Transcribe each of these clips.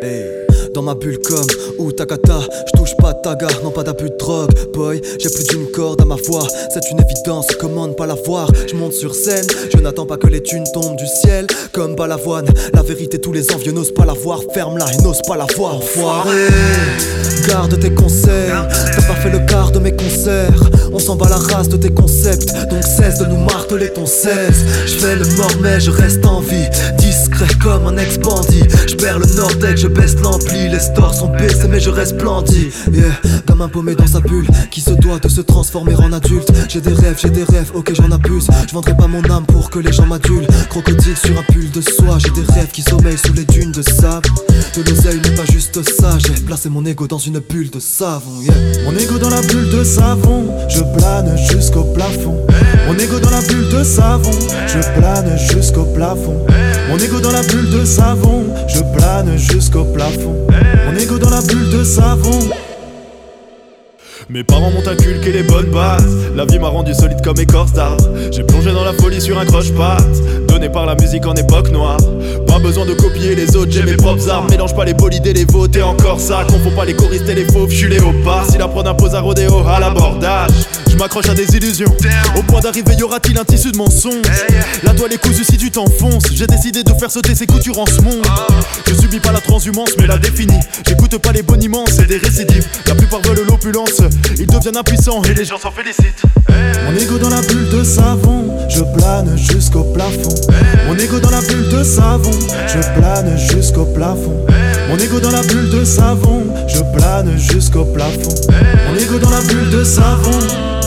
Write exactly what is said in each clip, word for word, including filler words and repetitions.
Hey. Dans ma bulle comme Utakata, je touche pas de taga, non pas d'abus de drogue. Boy, j'ai plus d'une corde à ma voix, c'est une évidence, comment ne pas la voir. Je monte sur scène, je n'attends pas que les thunes tombent du ciel. Comme Balavoine, la vérité tous les envieux n'osent pas la voir. Ferme-la et n'ose pas la voir. Enfoiré, garde tes concerts, t'as pas fait le quart de mes concerts. On s'en bat la race de tes concepts, donc cesse de nous marteler ton seize. Je fais le mort mais je reste en vie, discret comme un ex-bandit. Je perds le nord dès que je baisse l'ampli. Les stores sont baissés mais je reste splendide, yeah. Comme un paumé dans sa bulle qui se doit de se transformer en adulte. J'ai des rêves, j'ai des rêves, ok j'en abuse. Je vendrai pas mon âme pour que les gens m'adulent. Crocodile sur un pull de soie, j'ai des rêves qui sommeillent sous les dunes de sable. De l'oseille n'est pas juste ça, j'ai placé mon ego dans une bulle de savon, yeah. Mon ego dans la bulle de savon, je plane jusqu'au plafond. Mon ego dans la bulle de savon, je plane jusqu'au plafond. Mon ego dans la bulle de savon, je plane jusqu'au plafond. Mon ego dans la bulle de savon. Mes parents m'ont inculqué les bonnes bases. La vie m'a rendu solide comme écorce d'arbre. J'ai plongé dans la folie sur un croche-patte, donné par la musique en époque noire. Pas besoin de copier les autres, j'ai mes propres armes. Mélange pas les bolides et les veaux, t'es encore ça. Confonds pas les choristes et les fauves, j'suis léopard. Si la prod impose un rodéo à l'abordage, je m'accroche à des illusions. Au point d'arriver, y aura-t-il un tissu de mensonge? La toile est cousue si tu t'enfonces. J'ai décidé de faire sauter ces coutures en ce monde. Je subis pas la transhumance mais la définis. J'écoute pas les boniments, c'est des récidives. La plupart veulent l'opulence, ils deviennent impuissants et les gens s'en félicitent. Mon ego dans la bulle de savon, je plane jusqu'au plafond. Mon ego dans la bulle de savon, je plane jusqu'au plafond. Mon ego dans la bulle de savon, je plane jusqu'au plafond. Mon ego dans la bulle de savon.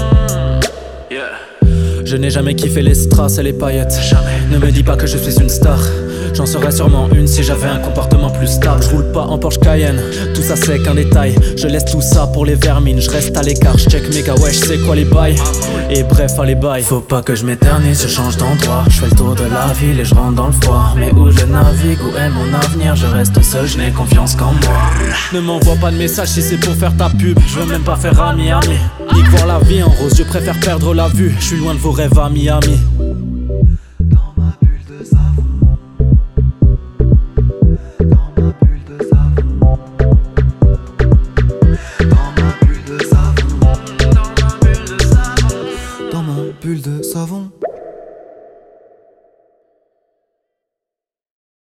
Je n'ai jamais kiffé les strass et les paillettes. Jamais. Ne me dis pas que je suis une star. J'en serais sûrement une si j'avais un comportement plus stable. Je roule pas en Porsche Cayenne, tout ça c'est qu'un détail. Je laisse tout ça pour les vermines, je reste à l'écart. Je check méga ouais, je sais quoi les bails. Et bref à les bails. Faut pas que je m'éternise, je change d'endroit. Je fais le tour de la ville et je rentre dans le froid. Mais où je navigue, où est mon avenir? Je reste seul, je n'ai confiance qu'en moi. Ne m'envoie pas de message si c'est pour faire ta pub. Je veux même pas faire ami ami. Ni voir la vie en rose, je préfère perdre la vue. Je suis loin de vos rêves à Miami.